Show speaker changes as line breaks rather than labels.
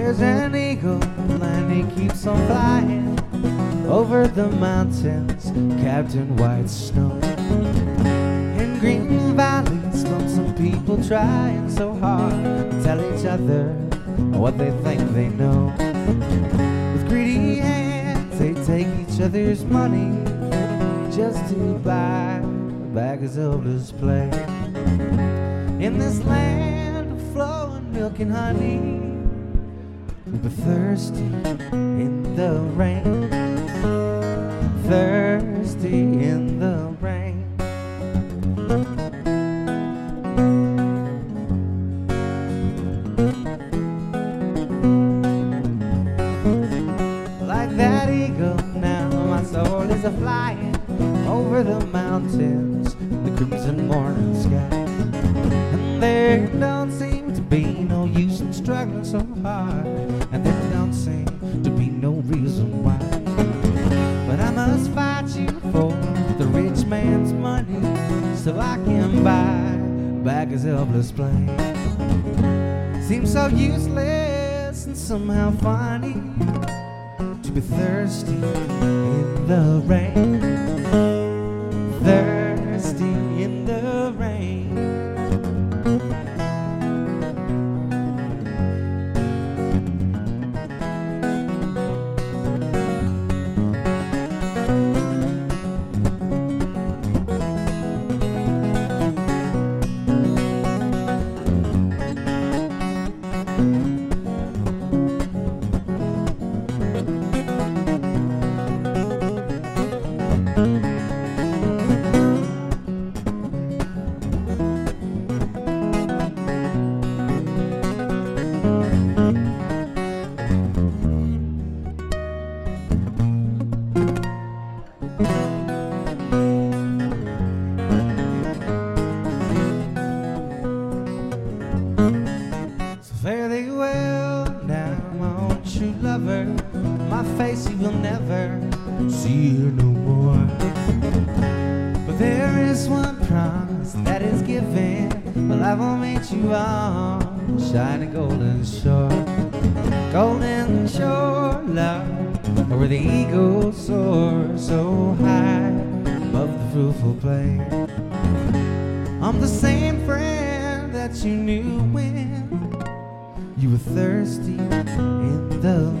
There's an eagle and he keeps on flying over the mountains, capped in white snow. In green valleys, lonesome people trying so hard to tell each other what they think they know. With greedy hands, they take each other's money just to buy back his Elvis play. In this land of flowing milk and honey, we'll be thirsty in the rain, thirsty in the rain. Like that eagle now, my soul is a-flying over the mountains, the crimson morning sky. And there don't seem to be no use in struggling so hard, and there don't seem to be no reason why. But I must fight you for the rich man's money, so I can buy back his helpless plane. Seems so useless and somehow funny to be thirsty in the rain, thirsty in the rain. Fare thee well now, my own true lover. My face you will never see here no more. But there is one promise that is given. Well, I will meet you on the shining golden shore. Golden shore, love, where the eagle soars so high above the fruitful plain. I'm the same friend that you knew when you were thirsty in the